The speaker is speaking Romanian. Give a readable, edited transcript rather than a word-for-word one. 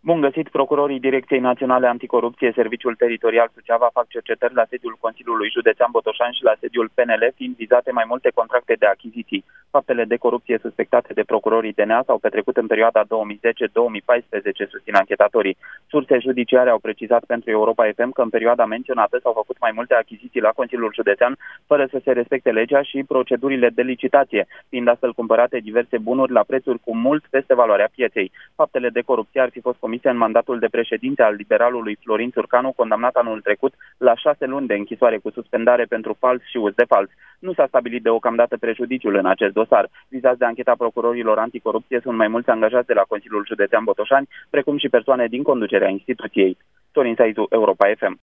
Bun găsit! Procurorii Direcției Naționale Anticorupție, Serviciul Teritorial Suceava fac cercetări la sediul Consiliului Județean Botoșani și la sediul PNL, fiind vizate mai multe contracte de achiziții. Faptele de corupție suspectate de procurorii DNA s-au petrecut în perioada 2010-2014, susțin anchetatorii. Surse judiciare au precizat pentru Europa FM că în perioada menționată s-au făcut mai multe achiziții la Consiliul Județean, fără să se respecte legea și procedurile de licitație, fiind astfel cumpărate diverse bunuri la prețuri cu mult peste valoarea pieței. Faptele de corupție ar fi fost comise în mandatul de președinte al liberalului Florin Țurcanu, condamnat anul trecut la 6 luni de închisoare cu suspendare pentru fals și uz de fals. Nu s-a stabilit deocamdată prejudiciul în acest dosar. Vizați de ancheta procurorilor anticorupție sunt mai mulți angajați de la Consiliul Județean Botoșani, precum și persoane din conducerea instituției. Sorin Saizu, Europa FM.